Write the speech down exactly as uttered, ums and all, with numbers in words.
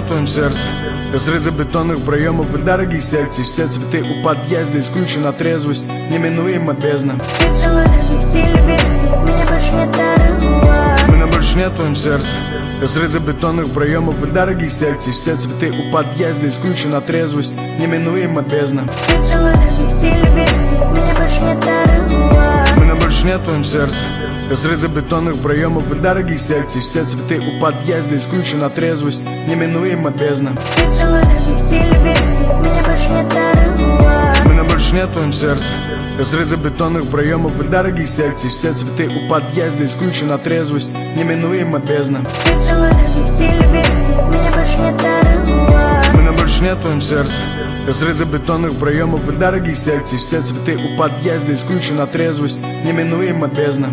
твоем сердце. Разрыв бетонных проемов и дорогих секций. Все цветы у подъезда, исключена трезвость, неминуема бездна. Ты целуй других, ты люби других, меня больше нет дорога. Меня больше нет в твоем сердце. Разрыв бетонных проемов и дорогих секций. Все цветы у подъезда, исключена трезвость, неминуема бездна. Ты целуй других, ты люби других, меня больше нет дорога. Меня больше нет в твоем сердце. Разрыв бетонных проемов и дорогих секций. Все цветы у подъезда, исключена трезвость, неминуема бездна. Ты целуй других, ты люби других, меня больше нет дорога. Меня больше нет в твоем сердце. Разрыв бетонных проемов и дорогих секций. Все цветы у подъезда, исключена трезвость, неминуема бездна. Ты целуй других, ты люби других, меня больше нет дорога. Меня больше нет в твоем сердце. Разрыв бетонных проемов и дорогих секций. Все цветы у подъезда, исключена трезвость, неминуема бездна.